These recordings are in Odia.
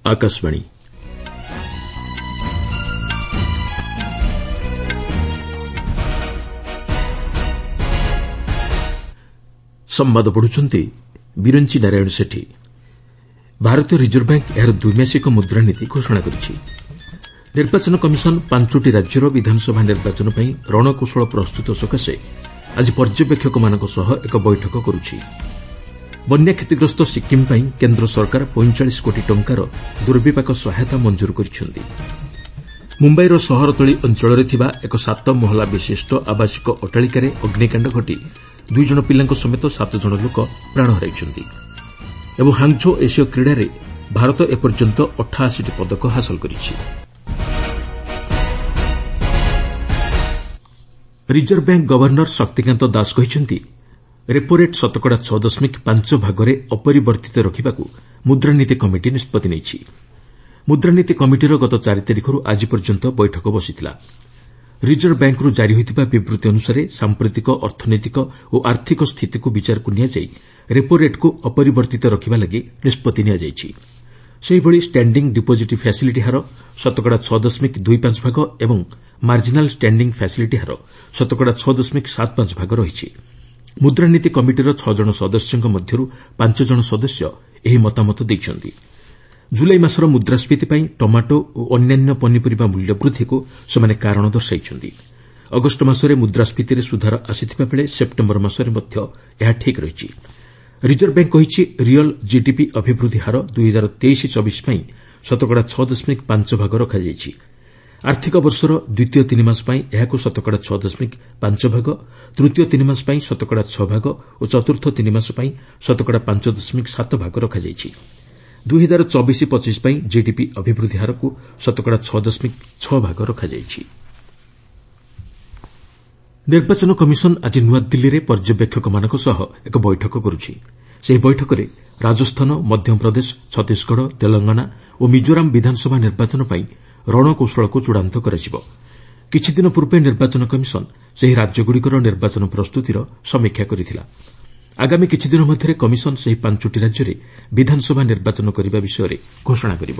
आकाशवाणी संवाद पढ़ुचंती बिरंची नारायण सेठी। भारतीय रिजर्व बैंक एहार द्विमासिक मुद्रानीति घोषणा करिछि। निर्वाचन कमिशन 5टी राज्यर विधानसभा निर्वाचन ପାଇଁ रणकौशल प्रस्तुत सकाशे आज पर्यवेक्षकମାନଙ୍କ सह एक बैठक करुछि। बन्या क्षतिग्रस्त सिक्किम ପାଇଁ केन्द्र सरकार 45 कोटी टंकार दुर्विपाक सहायता मंजूर କରିଛନ୍ତି। मुम्बईर सहरतली अंचଳରେ ଥିବା ଏକ 7 ମହଲା ବିଶିଷ୍ଟ ଆବାସିକ ଅଟ୍ଟାଳିକାରେ ଅଗ୍ନିକାଣ୍ଡ ଘଟି 2 ଜଣ ପିଲାଙ୍କ ସମେତ 7 ଜଣ ଲୋକ ପ୍ରାଣ ହରାଇଛନ୍ତି। ଏବଂ ହାଙ୍ଗଝୋ ଏସୀୟ କ୍ରୀଡ଼ାରେ ଭାରତ ଏପର୍ଯ୍ୟନ୍ତ 88ଟି ପଦକ ହାସଲ କରିଛି। Reserve bank governor Shaktikanta Das କହିଛନ୍ତି ରେପୋ ରେଟ୍ 6.5 ଭାଗରେ ଅପରିବର୍ତ୍ତିତ ରଖିବାକୁ ମୁଦ୍ରାନୀତି କମିଟି ନିଷ୍ପତ୍ତି ନେଇଛି। ମୁଦ୍ରାନୀତି କମିଟିର ଗତ 4 ତାରିଖରୁ ଆଜି ପର୍ଯ୍ୟନ୍ତ ବୈଠକ ବସିଥିଲା। ରିଜର୍ଭ ବ୍ୟାଙ୍କରୁ ଜାରି ହୋଇଥିବା ବିବୃତ୍ତି ଅନୁସାରେ ସାମ୍ପ୍ରତିକ ଅର୍ଥନୈତିକ ଓ ଆର୍ଥିକ ସ୍ଥିତିକୁ ବିଚାରକୁ ନିଆଯାଇ ରେପୋ ରେଟ୍କୁ ଅପରିବର୍ତ୍ତିତ ରଖିବା ଲାଗି ନିଷ୍ପତ୍ତି ନିଆଯାଇଛି। ସେହିଭଳି ଷ୍ଟାଣ୍ଡିଂ ଡିପୋଜିଟ୍ ଫ୍ୟାସିଲିଟି ହାର 6.25 ଭାଗ ଏବଂ ମାର୍ଜିନାଲ୍ ଷ୍ଟାଣ୍ଡିଂ ଫ୍ୟାସିଲିଟି ହାର 6.75 ଭାଗ ରହିଛି। ମୁଦ୍ରାନୀତି କମିଟିର 6 ଜଣ ସଦସ୍ୟଙ୍କ ମଧ୍ୟରୁ 5 ଜଣ ସଦସ୍ୟ ଏହି ମତାମତ ଦେଇଛନ୍ତି। ଜୁଲାଇ ମାସର ମୁଦ୍ରାସ୍ଫୀତି ପାଇଁ ଟମାଟୋ ଓ ଅନ୍ୟାନ୍ୟ ପନିପରିବା ମୂଲ୍ୟ ବୃଦ୍ଧିକୁ ସେମାନେ କାରଣ ଦର୍ଶାଇଛନ୍ତି। ଅଗଷ୍ଟ ମାସରେ ମୁଦ୍ରାସ୍ଫୀତିରେ ସୁଧାର ଆସିଥିବା ବେଳେ ସେପ୍ଟେମ୍ବର ମାସରେ ମଧ୍ୟ ଏହା ଠିକ୍ ରହିଛି। ରିଜର୍ଭ ବ୍ୟାଙ୍କ କହିଛି ରିଅଲ୍ ଜିଡିପି ଅଭିବୃଦ୍ଧି ହାର 2023-24 ପାଇଁ 6.5 ଭାଗ ରଖାଯାଇଛି। ଆର୍ଥିକ ବର୍ଷର ଦ୍ୱିତୀୟ 3 ମାସ ପାଇଁ ଏହାକୁ 6.5 ଭାଗ, ତୃତୀୟ 3 ମାସ ପାଇଁ 6.6 ଭାଗ ଓ ଚତୁର୍ଥ 3 ମାସ ପାଇଁ 5.7 ଭାଗ ରଖାଯାଇଛି। 2024-25 ପାଇଁ ଜିଡିପି ଅଭିବୃଦ୍ଧି ହାରକୁ 6.6 ଭାଗ ରଖାଯାଇଛି। ନିର୍ବାଚନ କମିଶନ ଆଜି ନୂଆଦିଲ୍ଲୀରେ ପର୍ଯ୍ୟବେକ୍ଷକମାନଙ୍କ ସହ ଏକ ବୈଠକ କରୁଛି। ସେହି ବୈଠକରେ ରାଜସ୍ଥାନ, ମଧ୍ୟପ୍ରଦେଶ, ଛତିଶଗଡ଼, ତେଲଙ୍ଗାନା ଓ ମିଜୋରାମ ବିଧାନସଭା ନିର୍ବାଚନ ପାଇଁ ରଣକୌଶଳକୁ ଚୂଡ଼ାନ୍ତ କରାଯିବ। କିଛିଦିନ ପୂର୍ବେ ନିର୍ବାଚନ କମିଶନ ସେହି ରାଜ୍ୟଗୁଡ଼ିକର ନିର୍ବାଚନ ପ୍ରସ୍ତୁତିର ସମୀକ୍ଷା କରିଥିଲା। ଆଗାମୀ କିଛିଦିନ ମଧ୍ୟରେ କମିଶନ ସେହି 5ଟି ରାଜ୍ୟରେ ବିଧାନସଭା ନିର୍ବାଚନ କରିବା ବିଷୟରେ ଘୋଷଣା କରିବ।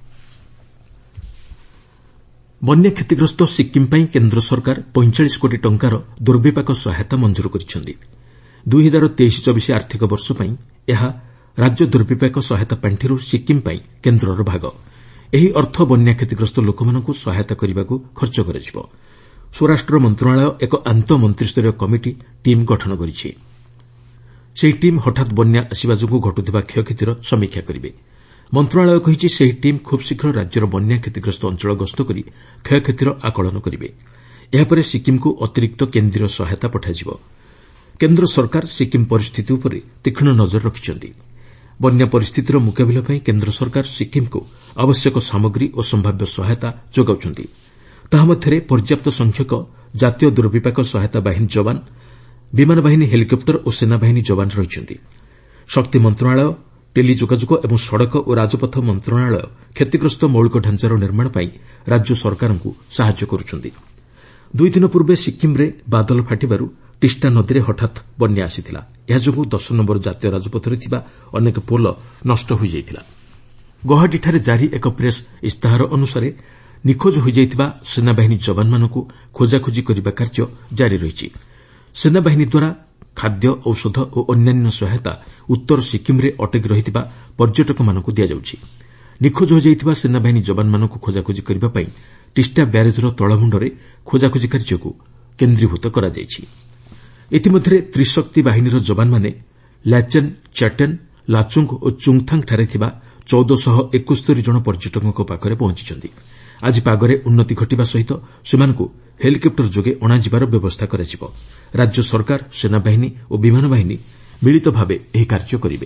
ବନ୍ୟା କ୍ଷତିଗ୍ରସ୍ତ ସିକ୍କିମ୍ ପାଇଁ କେନ୍ଦ୍ର ସରକାର 45 କୋଟି ଟଙ୍କାର ଦୁର୍ବିପାକ ସହାୟତା ମଞ୍ଜୁର କରିଛନ୍ତି। 2023-24 ଆର୍ଥିକ ବର୍ଷ ପାଇଁ ଏହା ରାଜ୍ୟ ଦୁର୍ବିପାକ ସହାୟତା ପାଣ୍ଠିରୁ ସିକ୍କିମ୍ ପାଇଁ କେନ୍ଦ୍ରର ଭାଗ। ଏହି ଅର୍ଥ ବନ୍ୟା କ୍ଷତିଗ୍ରସ୍ତ ଲୋକମାନଙ୍କୁ ସହାୟତା କରିବାକୁ ଖର୍ଚ୍ଚ କରାଯିବ। ସ୍ୱରାଷ୍ଟ୍ର ମନ୍ତ୍ରଣାଳୟ ଏକ ଆନ୍ତଃ ମନ୍ତ୍ରୀସ୍ତରୀୟ କମିଟି ଟିମ୍ ଗଠନ କରିଛି। ସେହି ଟିମ୍ ହଠାତ୍ ବନ୍ୟା ଆସିବା ଯୋଗୁଁ ଘଟୁଥିବା କ୍ଷୟକ୍ଷତିର ସମୀକ୍ଷା କରିବେ। ମନ୍ତ୍ରଣାଳୟ କହିଛି ସେହି ଟିମ୍ ଖୁବ୍ ଶୀଘ୍ର ରାଜ୍ୟର ବନ୍ୟା କ୍ଷତିଗ୍ରସ୍ତ ଅଞ୍ଚଳ ଗସ୍ତ କରି କ୍ଷୟକ୍ଷତିର ଆକଳନ କରିବେ। ଏହାପରେ ସିକ୍କିମ୍କୁ ଅତିରିକ୍ତ କେନ୍ଦ୍ରୀୟ ସହାୟତା ପଠାଯିବ। କେନ୍ଦ୍ର ସରକାର ସିକ୍କିମ୍ ପରିସ୍ଥିତି ଉପରେ ତୀକ୍ଷ୍ଣ ନଜର ରଖିଛନ୍ତି। ବନ୍ୟା ପରିସ୍ଥିତିର ମୁକାବିଲା ପାଇଁ କେନ୍ଦ୍ର ସରକାର ସିକ୍କିମ୍କୁ ଆବଶ୍ୟକ ସାମଗ୍ରୀ ଓ ସମ୍ଭାବ୍ୟ ସହାୟତା ଯୋଗାଉଛନ୍ତି। ତାହା ମଧ୍ୟରେ ପର୍ଯ୍ୟାପ୍ତ ସଂଖ୍ୟକ ଜାତୀୟ ଦୁର୍ବିପାକ ସହାୟତା ବାହିନୀ ଯବାନ, ବିମାନ ବାହିନୀ ହେଲିକପ୍ଟର ଓ ସେନାବାହିନୀ ଯବାନ ରହିଛନ୍ତି। ଶକ୍ତି ମନ୍ତ୍ରଣାଳୟ, ଟେଲି ଯୋଗାଯୋଗ ଏବଂ ସଡ଼କ ଓ ରାଜପଥ ମନ୍ତ୍ରଣାଳୟ କ୍ଷତିଗ୍ରସ୍ତ ମୌଳିକ ଢାଞ୍ଚାର ନିର୍ମାଣ ପାଇଁ ରାଜ୍ୟ ସରକାରଙ୍କୁ ସାହାଯ୍ୟ କରୁଛନ୍ତି। 2 ଦିନ ପୂର୍ବେ ସିକ୍କିମ୍ରେ ବାଦଲ ଫାଟିବାରୁ ଟିଷ୍ଟା ନଦୀରେ ହଠାତ୍ ବନ୍ୟା ଆସିଥିଲା। ଏହାଯୋଗୁଁ 10 ନମ୍ବର ଜାତୀୟ ରାଜପଥରେ ଥିବା ଅନେକ ପୋଲ ନଷ୍ଟ ହୋଇଯାଇଥିଲା। ଗୌହାଟୀଠାରେ ଜାରି ଏକ ପ୍ରେସ୍ ଇସ୍ତାହାର ଅନୁସାରେ ନିଖୋଜ ହୋଇଯାଇଥିବା ସେନାବାହିନୀ ଯବାନମାନଙ୍କୁ ଖୋଜାଖୋଜି କରିବା କାର୍ଯ୍ୟ ଜାରି ରହିଛି। ସେନାବାହିନୀ ଦ୍ୱାରା ଖାଦ୍ୟ, ଔଷଧ ଓ ଅନ୍ୟାନ୍ୟ ସହାୟତା ଉତ୍ତର ସିକ୍କିମ୍ରେ ଅଟକି ରହିଥିବା ପର୍ଯ୍ୟଟକମାନଙ୍କୁ ଦିଆଯାଉଛି। ନିଖୋଜ ହୋଇଯାଇଥିବା ସେନାବାହିନୀ ଯବାନମାନଙ୍କୁ ଖୋଜାଖୋଜି କରିବା ପାଇଁ ଟିଷ୍ଟା ବ୍ୟାରେଜ୍ର ତଳମୁଣ୍ଡରେ ଖୋଜାଖୋଜି କାର୍ଯ୍ୟକୁ କେନ୍ଦ୍ରୀଭୂତ କରାଯାଇଛି। ଇତିମଧ୍ୟରେ ତ୍ରିଶକ୍ତି ବାହିନୀର ଯବାନମାନେ ଲ୍ୟାଚେନ୍, ଚାଟେନ୍, ଲାଚୁଙ୍ଗ୍ ଓ ଚୁଙ୍ଗ୍ଥାଙ୍ଗ୍ଠାରେ ଥିବା 1471 ଜଣ ପର୍ଯ୍ୟଟକଙ୍କ ପାଖରେ ପହଞ୍ଚିଛନ୍ତି। ଆଜି ପାଗରେ ଉନ୍ନତି ଘଟିବା ସହିତ ସେମାନଙ୍କୁ ହେଲିକପ୍ଟର ଯୋଗେ ଅଣାଯିବାର ବ୍ୟବସ୍ଥା କରାଯିବ। ରାଜ୍ୟ ସରକାର, ସେନାବାହିନୀ ଓ ବିମାନ ବାହିନୀ ମିଳିତ ଭାବେ ଏହି କାର୍ଯ୍ୟ କରିବେ।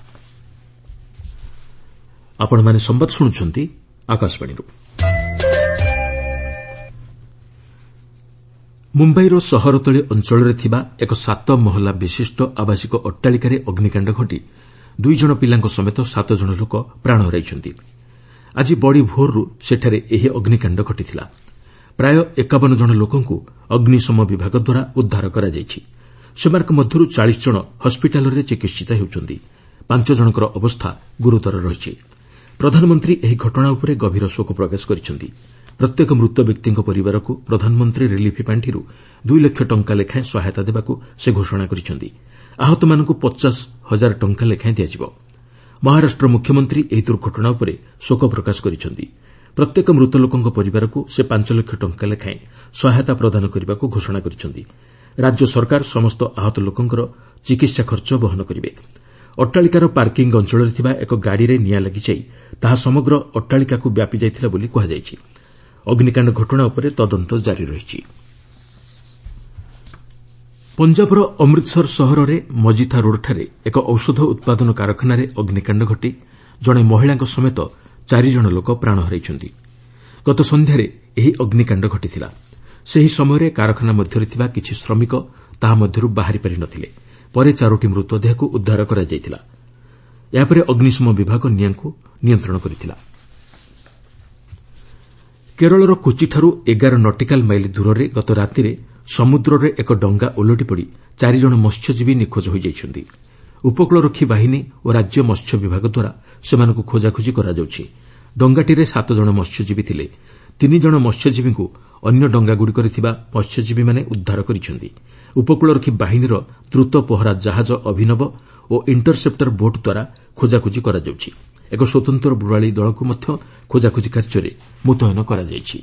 ଆପଣମାନେ ସମ୍ବାଦ ଶୁଣୁଛନ୍ତି ଆକାଶବାଣୀରୁ। ମୁମ୍ବାଇର ସହରତଳି ଅଞ୍ଚଳରେ ଥିବା ଏକ 7 ମହଲା ବିଶିଷ୍ଟ ଆବାସିକ ଅଟ୍ଟାଳିକାରେ ଅଗ୍ନିକାଣ୍ଡ ଘଟି 2 ଜଣ ପିଲାଙ୍କ ସମେତ 7 ଜଣ ଲୋକ ପ୍ରାଣ ହରାଇଛନ୍ତି। ଆଜି ବଡ଼ି ଭୋରରୁ ସେଠାରେ ଏହି ଅଗ୍ନିକାଣ୍ଡ ଘଟିଥିଲା। ପ୍ରାୟ 51 ଜଣ ଲୋକଙ୍କୁ ଅଗ୍ନିଶମ ବିଭାଗ ଦ୍ୱାରା ଉଦ୍ଧାର କରାଯାଇଛି। ସେମାନଙ୍କ ମଧ୍ୟରୁ 40 ଜଣ ହସ୍କିଟାଲରେ ଚିକିିିତ ହେଉଛନ୍ତି। 5 ଜଣଙ୍କର ଅବସ୍ଥା ଗୁରୁତର ରହିଛି। ପ୍ରଧାନମନ୍ତ୍ରୀ ଏହି ଘଟଣା ଉପରେ ଗଭୀର ଶୋକ ପ୍ରକାଶ କରିଛନ୍ତି। ପ୍ରତ୍ୟେକ ମୃତ ବ୍ୟକ୍ତିଙ୍କ ପରିବାରକୁ ପ୍ରଧାନମନ୍ତ୍ରୀ ରିଲିଫ୍ ପାଣ୍ଠିରୁ 2 ଲକ୍ଷ ଟଙ୍କା ଲେଖାଏଁ ସହାୟତା ଦେବାକୁ ସେ ଘୋଷଣା କରିଛନ୍ତି। ଆହତମାନଙ୍କୁ 50,000 ଟଙ୍କା ଲେଖାଏଁ ଦିଆଯିବ। ମହାରାଷ୍ଟ୍ର ମୁଖ୍ୟମନ୍ତ୍ରୀ ଏହି ଦୁର୍ଘଟଣା ଉପରେ ଶୋକ ପ୍ରକାଶ କରିଛନ୍ତି। ପ୍ରତ୍ୟେକ ମୃତ ଲୋକଙ୍କ ପରିବାରକୁ ସେ 5 ଲକ୍ଷ ଟଙ୍କା ଲେଖାଏଁ ସହାୟତା ପ୍ରଦାନ କରିବାକୁ ଘୋଷଣା କରିଛନ୍ତି। ରାଜ୍ୟ ସରକାର ସମସ୍ତ ଆହତ ଲୋକଙ୍କର ଚିକିତ୍ସା ଖର୍ଚ୍ଚ ବହନ କରିବେ। ଅଟ୍ଟାଳିକାର ପାର୍କିଂ ଅଞ୍ଚଳରେ ଥିବା ଏକ ଗାଡ଼ିରେ ନିଆଁ ଲାଗିଯାଇ ତାହା ସମଗ୍ର ଅଟ୍ଟାଳିକାକୁ ବ୍ୟାପି ଯାଇଥିଲା ବୋଲି କୁହାଯାଇଛି। ଅଗ୍ନିକାଣ୍ଡ ଘଟଣା ଉପରେ ତଦନ୍ତ ଜାରି ରହିଛି। ପଞ୍ଜାବର ଅମୃତସର ସହରରେ ମଜିଥା ରୋଡ୍ଠାରେ ଏକ ଔଷଧ ଉତ୍ପାଦନ କାରଖାନାରେ ଅଗ୍ନିକାଣ୍ଡ ଘଟି ଜଣେ ମହିଳାଙ୍କ ସମେତ 4 ଜଣ ଲୋକ ପ୍ରାଣ ହରାଇଛନ୍ତି। ଗତ ସନ୍ଧ୍ୟାରେ ଏହି ଅଗ୍ନିକାଣ୍ଡ ଘଟିଥିଲା। ସେହି ସମୟରେ କାରଖାନା ମଧ୍ୟରେ ଥିବା କିଛି ଶ୍ରମିକ ତାହା ମଧ୍ୟରୁ ବାହାରି ପାରି ନ ଥିଲେ। ପରେ 4ଟି ମୃତଦେହକୁ ଉଦ୍ଧାର କରାଯାଇଥିଲା। ଏହାପରେ ଅଗ୍ନିଶମ ବିଭାଗ ନିଆଁକୁ ନିୟନ୍ତ୍ରଣ କରିଥିଲା। କେରଳର କୋଚିଠାରୁ 11 ନଟିକାଲ ମାଇଲ ଦୂରରେ ଗତ ରାତିରେ ସମୁଦ୍ରରେ ଏକ ଡଙ୍ଗା ଓଲଟି ପଡ଼ି 4 ଜଣ ମତ୍ସ୍ୟଜୀବୀ ନିଖୋଜ ହୋଇଯାଇଛନ୍ତି। ଉପକୂଳରକ୍ଷୀ ବାହିନୀ ଓ ରାଜ୍ୟ ମତ୍ସ୍ୟ ବିଭାଗ ଦ୍ୱାରା ସେମାନଙ୍କୁ ଖୋଜାଖୋଜି କରାଯାଉଛି। ଡଙ୍ଗାଟିରେ 7 ଜଣ ମତ୍ସ୍ୟଜୀବୀ ଥିଲେ। 3 ଜଣ ମତ୍ସ୍ୟଜୀବୀଙ୍କୁ ଅନ୍ୟ ଡଙ୍ଗାଗୁଡ଼ିକରେ ଥିବା ମତ୍ସ୍ୟଜୀବୀମାନେ ଉଦ୍ଧାର କରିଛନ୍ତି। ଉପକୂଳରକ୍ଷୀ ବାହିନୀର ଦ୍ରୁତ ପହରା ଜାହାଜ ଅଭିନବ ଓ ଇଣ୍ଟରସେପ୍ଟର ବୋଟ୍ ଦ୍ୱାରା ଖୋଜାଖୋଜି କରାଯାଉଛି। ଏକ ସ୍ୱତନ୍ତ୍ର ବୁଡ଼ାଳୀ ଦଳକୁ ମଧ୍ୟ ଖୋଜାଖୋଜି କାର୍ଯ୍ୟରେ ମୁତୟନ କରାଯାଇଛି।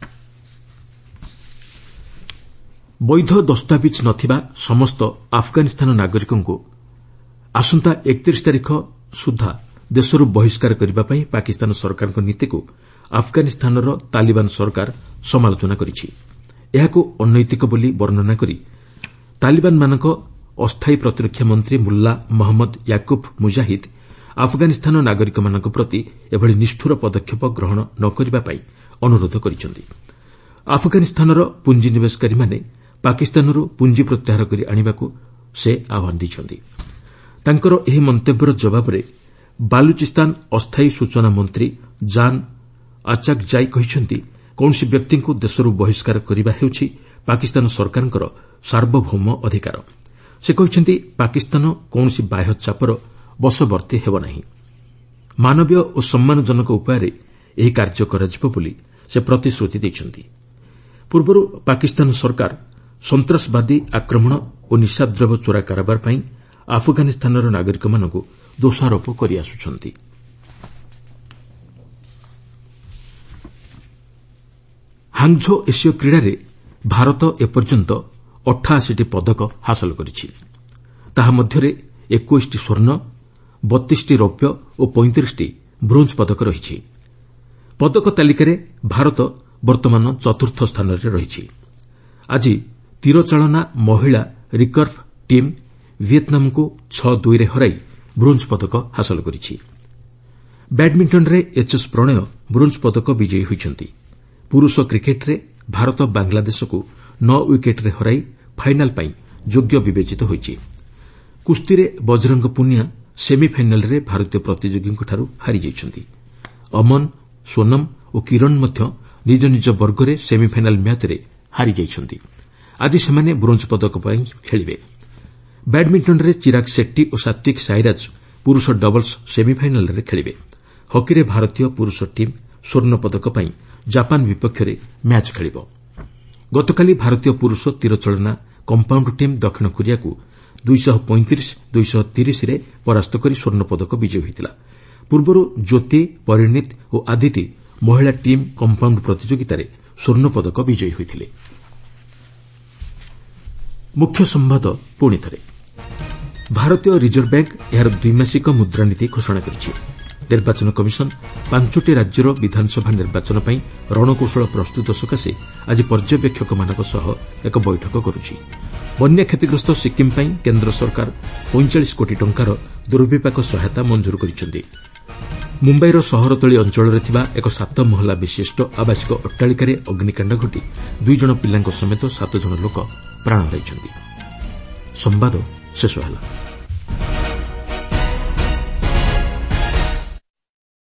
ବୈଧ ଦସ୍ତାବିଜ ନ ଥିବା ସମସ୍ତ ଆଫଗାନିସ୍ତାନ ନାଗରିକଙ୍କୁ ଆସନ୍ତା 31 ତାରିଖ ସୁଦ୍ଧା ଦେଶରୁ ବହିଷ୍କାର କରିବା ପାଇଁ ପାକିସ୍ତାନ ସରକାରଙ୍କ ନୀତିକୁ ଆଫଗାନିସ୍ତାନର ତାଲିବାନ ସରକାର ସମାଲୋଚନା କରିଛି। ଏହାକୁ ଅନୈତିକ ବୋଲି ବର୍ଣ୍ଣନା କରି ତାଲିବାନମାନଙ୍କ ଅସ୍ଥାୟୀ ପ୍ରତିରକ୍ଷା ମନ୍ତ୍ରୀ ମୁଲ୍ଲା ମହମ୍ମଦ ୟାକୁବ ମୁଜାହିଦ ଆଫଗାନିସ୍ତାନ ନାଗରିକମାନଙ୍କ ପ୍ରତି ଏଭଳି ନିଷ୍ଠୁର ପଦକ୍ଷେପ ଗ୍ରହଣ ନ କରିବା ପାଇଁ ଅନୁରୋଧ କରିଛନ୍ତି। ଆଫଗାନିସ୍ତାନର ପୁଞ୍ଜିନିବେଶକାରୀମାନେ ପାକିସ୍ତାନରୁ ପୁଞ୍ଜି ପ୍ରତ୍ୟାହାର କରି ଆଣିବାକୁ ସେ ଆହ୍ୱାନ ଦେଇଛନ୍ତି। ତାଙ୍କର ଏହି ମନ୍ତବ୍ୟର ଜବାବରେ ବାଲୁଚିସ୍ତାନ ଅସ୍ଥାୟୀ ସୂଚନା ମନ୍ତ୍ରୀ ଜାନ୍ ଆଚାକଜାଇ କହିଛନ୍ତି, କୌଣସି ବ୍ୟକ୍ତିଙ୍କୁ ଦେଶରୁ ବହିଷ୍କାର କରିବା ହେଉଛି ପାକିସ୍ତାନ ସରକାରଙ୍କର ସାର୍ବଭୌମ ଅଧିକାର। ସେ କହିଛନ୍ତି, ପାକିସ୍ତାନ କୌଣସି ବାହ୍ୟ ଚାପର ବଶବର୍ତ୍ତୀ ହେବ ନାହିଁ। ମାନବୀୟ ଓ ସମ୍ମାନଜନକ ଉପାୟରେ ଏହି କାର୍ଯ୍ୟ କରାଯିବ ବୋଲି ସେ ପ୍ରତିଶ୍ରୁତି ଦେଇଛନ୍ତି। ପୂର୍ବରୁ ପାକିସ୍ତାନ ସରକାର ସନ୍ତାସବାଦୀ ଆକ୍ରମଣ ଓ ନିଶାଦ୍ରବ୍ୟ ଚୋରା କାରବାର ପାଇଁ ଆଫଗାନିସ୍ତାନର ନାଗରିକମାନଙ୍କୁ ଦୋଷାରୋପ କରିଆସୁଛନ୍ତି। ହାଙ୍ଗଝୋ ଏସୀୟ କ୍ରୀଡ଼ାରେ ଭାରତ ଏପର୍ଯ୍ୟନ୍ତ 88ଟି ପଦକ ହାସଲ କରିଛି। ତାହା ମଧ୍ୟରେ 21ଟି ସ୍ୱର୍ଣ୍ଣ, 32ଟି ରୌପ୍ୟ ଓ 35ଟି ବ୍ରୋଞ୍ଜ ପଦକ ରହିଛି। ପଦକ ତାଲିକାରେ ଭାରତ ବର୍ତ୍ତମାନ 4ର୍ଥ ସ୍ଥାନରେ ରହିଛି। ଆଜି ତୀରଚାଳନା ମହିଳା ରିକର୍ଭ ଟିମ୍ ଭିଏତ୍ନାମକୁ 6-2ରେ ହରାଇ ବ୍ରୋଞ୍ଜ ପଦକ ହାସଲ କରିଛି। ବ୍ୟାଡ୍ମିଣ୍ଟନରେ ଏଚ୍ଏସ୍ ପ୍ରଣୟ ବ୍ରୋଞ୍ଜ ପଦକ ବିଜୟୀ ହୋଇଛନ୍ତି। ପୁରୁଷ କ୍ରିକେଟ୍ରେ ଭାରତ ବାଂଲାଦେଶକୁ 9 ୱିକେଟ୍ରେ ହରାଇ ଫାଇନାଲ୍ ପାଇଁ ଯୋଗ୍ୟ ବିବେଚିତ ହୋଇଛି। କୁସ୍ତିରେ ବଜରଙ୍ଗ ପୁନିଆ ସେମିଫାଇନାଲ୍ରେ ଭାରତୀୟ ପ୍ରତିଯୋଗୀଙ୍କଠାରୁ ହାରିଯାଇଛନ୍ତି। ଅମନ, ସୋନମ ଓ କିରଣ ମଧ୍ୟ ନିଜ ନିଜ ବର୍ଗରେ ସେମିଫାଇନାଲ୍ ମ୍ୟାଚ୍ରେ ହାରିଯାଇଛନ୍ତି। ଆଜି ସେମାନେ ବ୍ରୋଞ୍ଜ ପଦକ ପାଇଁ ଖେଳିବେ। ବ୍ୟାଡ୍ମିଣ୍ଟନରେ ଚିରାଗ ସେଟ୍ଟି ଓ ସାତ୍ୱିକ ସାଇରାଜ ପୁରୁଷ ଡବଲ୍ସ ସେମିଫାଇନାଲ୍ରେ ଖେଳିବେ। ହକିରେ ଭାରତୀୟ ପୁରୁଷ ଟିମ୍ ସ୍ୱର୍ଣ୍ଣ ପଦକ ପାଇଁ ଜାପାନ ବିପକ୍ଷରେ ମ୍ୟାଚ୍ ଖେଳିବ। ଗତକାଲି ଭାରତୀୟ ପୁରୁଷ ତୀରଚାଳନା କମ୍ପାଉଣ୍ଡ ଟିମ୍ ଦକ୍ଷିଣ କୋରିଆକୁ 235-230ରେ ପରାସ୍ତ କରି ସ୍ୱର୍ଣ୍ଣ ପଦକ ବିଜୟୀ ହୋଇଥିଲା। ପୂର୍ବରୁ ଜ୍ୟୋତି, ପରିଣୀତ ଓ ଆଦିତି ମହିଳା ଟିମ୍ କମ୍ପାଉଣ୍ଡ ପ୍ରତିଯୋଗିତାରେ ସ୍ୱର୍ଣ୍ଣ ପଦକ ବିଜୟୀ ହୋଇଥିଲେ। ମୁଖ୍ୟ ସମ୍ବାଦ ପୁଣି ଥରେ। ଭାରତୀୟ ରିଜର୍ଭ ବ୍ୟାଙ୍କ ଏହାର ଦ୍ୱିମାସିକ ମୁଦ୍ରାନୀତି ଘୋଷଣା କରିଛି। ନିର୍ବାଚନ କମିଶନ 5ଟି ରାଜ୍ୟର ବିଧାନସଭା ନିର୍ବାଚନ ପାଇଁ ରଣକୌଶଳ ପ୍ରସ୍ତୁତ ସକାଶେ ଆଜି ପର୍ଯ୍ୟବେକ୍ଷକମାନଙ୍କ ସହ ଏକ ବୈଠକ କରୁଛି। ବନ୍ୟା କ୍ଷତିଗ୍ରସ୍ତ ସିକ୍କିମ୍ ପାଇଁ କେନ୍ଦ୍ର ସରକାର 45 କୋଟି ଟଙ୍କାର ଦୁର୍ବିପାକ ସହାୟତା ମଞ୍ଜୁର କରିଛନ୍ତି। ମୁମ୍ବାଇର ସହରତଳି ଅଞ୍ଚଳରେ ଥିବା ଏକ 7 ମହଲା ବିଶିଷ୍ଟ ଆବାସିକ ଅଟ୍ଟାଳିକାରେ ଅଗ୍ନିକାଣ୍ଡ ଘଟି 2 ଜଣ ପିଲାଙ୍କ ସମେତ 7 ଜଣ ଲୋକ ପ୍ରାଣ ହରାଇଛନ୍ତି। ସମ୍ବାଦ ଶେଷ ହେଲା।